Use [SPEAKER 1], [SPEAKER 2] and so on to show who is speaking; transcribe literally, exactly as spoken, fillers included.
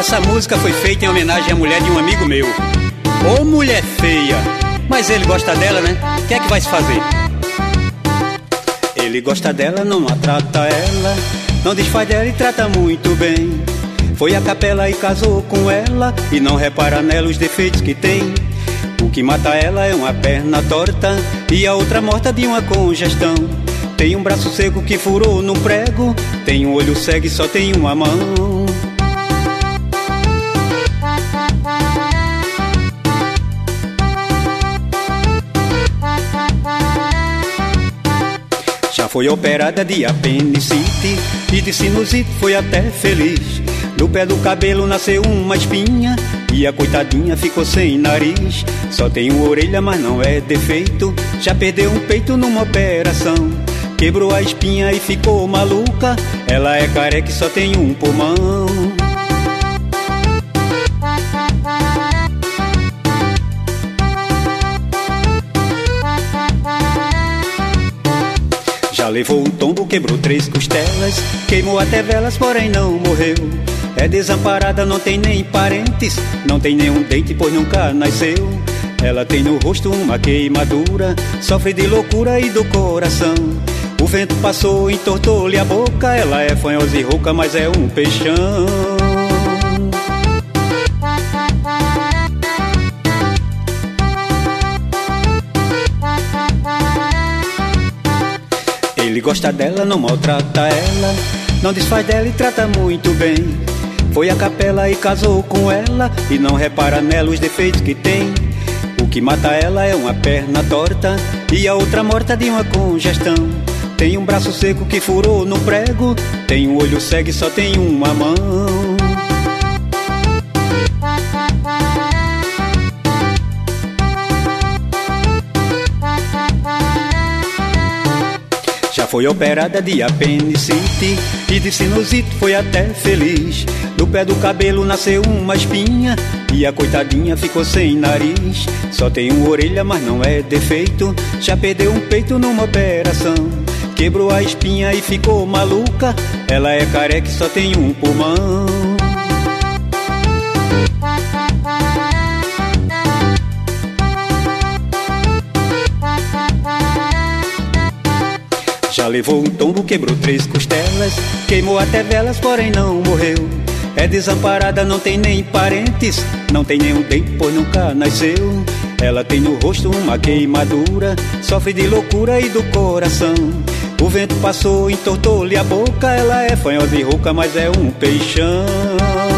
[SPEAKER 1] Essa música foi feita em homenagem à mulher de um amigo meu. Ô mulher feia, mas ele gosta dela, né? O que é que vai se fazer? Ele gosta dela, não maltrata ela, não desfaz dela e trata muito bem. Foi à capela e casou com ela e não repara nela os defeitos que tem. O que mata ela é uma perna torta e a outra morta de uma congestão. Tem um braço seco que furou no prego, tem um olho cego e só tem uma mão. Já foi operada de apendicite e de sinusite foi até feliz. No pé do cabelo nasceu uma espinha e a coitadinha ficou sem nariz. Só tem uma orelha, mas não é defeito, já perdeu um peito numa operação. Quebrou a espinha e ficou maluca, ela é careca e só tem um pulmão. Já levou um tombo, quebrou três costelas, queimou até velas, porém não morreu. É desamparada, não tem nem parentes, não tem nenhum dente, pois nunca nasceu. Ela tem no rosto uma queimadura, sofre de loucura e do coração. O vento passou, entortou-lhe a boca, ela é fanhosa e rouca, mas é um peixão. Ele gosta dela, não maltrata ela, não desfaz dela e trata muito bem. Foi à capela e casou com ela e não repara nela os defeitos que tem. O que mata ela é uma perna torta e a outra morta de uma congestão. Tem um braço seco que furou no prego, tem um olho cego e só tem uma mão. Já foi operada de apendicite e de sinusite foi até feliz. No pé do cabelo nasceu uma espinha e a coitadinha ficou sem nariz. Só tem uma orelha, mas não é defeito, já perdeu um peito numa operação. Quebrou a espinha e ficou maluca, ela é careca e só tem um pulmão. Já levou um tombo, quebrou três costelas, queimou até velas, porém não morreu. É desamparada, não tem nem parentes, não tem nenhum dente, pois nunca nasceu. Ela tem no rosto uma queimadura, sofre de loucura e do coração. O vento passou, entortou-lhe a boca, ela é fanhosa e rouca, mas é um peixão.